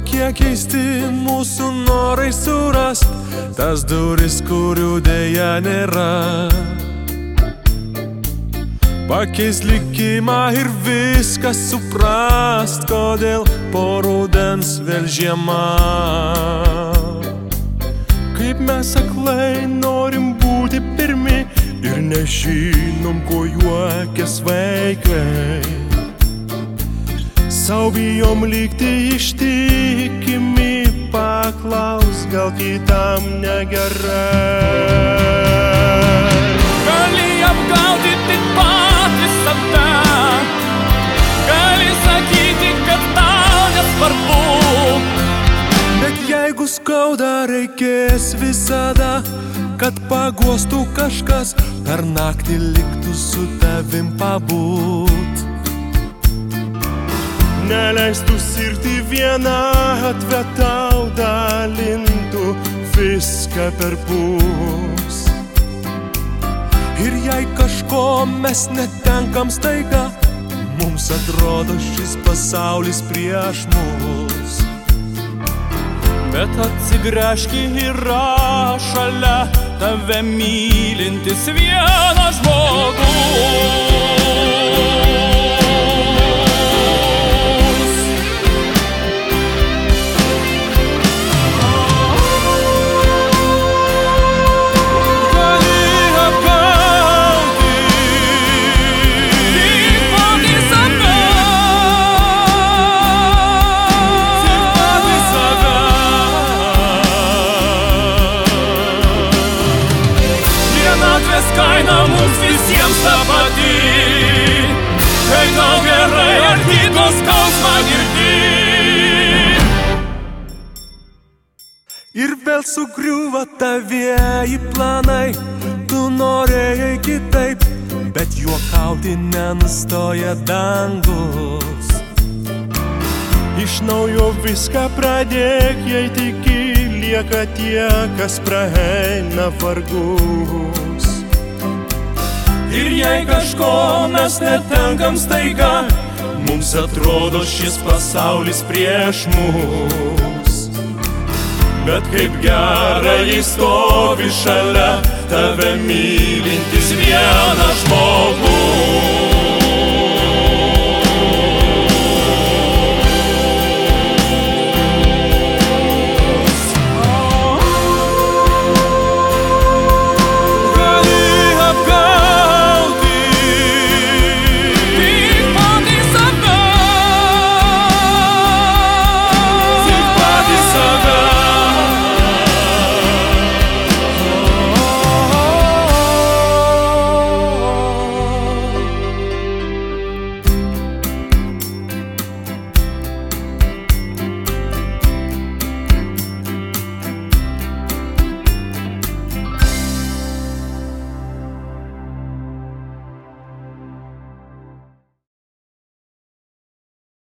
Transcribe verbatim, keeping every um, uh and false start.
Kokie keisti mūsų norai surast tas duris, kurių dėja nėra. Pakeis likimą ir viską suprast, kodėl po rudens vėl žiema. Kaip mes aklai norim būti pirmi ir nežinom, ko juokias vaikai. Sau bijom likti ištikimi, paklaus, gal kitam negerai. Gali apgauti tik patys save, gali sakyti, kad tau nesvarbu. Bet jeigu skauda, reikės visada, kad paguostų kažkas, per naktį liktų su tavim pabūt. Neleistų sirti vienatvę tau, dalintų viską per pus. Ir jei kažko mes netenkam staiga, mums atrodo šis pasaulis prieš mus. Bet atsigręžk, yra šalia tave mylintis vienas žmogus. Kaina mums visiems ta pati, kai tau gerai ar kitos skausmą girdi. Ir vėl sugriuva tavieji planai, tu norėjai kitaip, bet juokauti nenustoja dangus. Iš naujo viską pradėk, jei tiki, lieka tie, kas praeina vargus. Ir jei kažko mes netenkam staiga, mums atrodo šis pasaulis prieš mus. Bet kaip gerai stovi šalia tave mylintis vienas žmogus.